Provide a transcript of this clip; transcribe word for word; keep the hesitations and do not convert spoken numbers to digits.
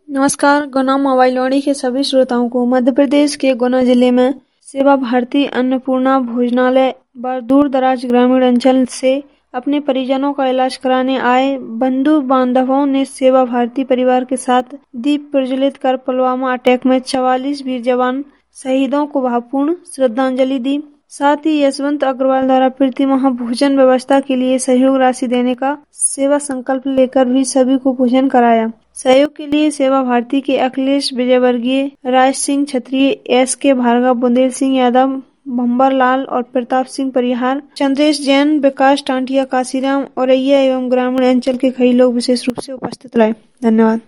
नमस्कार। गुना मोबाइल वाणी के सभी श्रोताओं को मध्य प्रदेश के गुना जिले में सेवा भारती अन्नपूर्णा भोजनालय व दूर दराज ग्रामीण अंचल से अपने परिजनों का इलाज कराने आए बंधु बांधवों ने सेवा भारती परिवार के साथ दीप प्रज्वलित कर पुलवामा अटैक में चवालीस वीर जवान शहीदों को भावपूर्ण श्रद्धांजलि दी। साथ ही यशवंत अग्रवाल द्वारा प्रति माह भोजन व्यवस्था के लिए सहयोग राशि देने का सेवा संकल्प लेकर भी सभी को भोजन कराया। सहयोग के लिए सेवा भारती के अखिलेश विजयवर्गीय, राज सिंह क्षत्रिय, एस के भार्गव, बुंदेल सिंह यादव, भंबर लाल और प्रताप सिंह परिहार, चंद्रेश जैन, विकास टांटिया, काशीराम, औरैया एवं ग्रामीण अंचल के कई लोग विशेष रूप से उपस्थित रहे। धन्यवाद।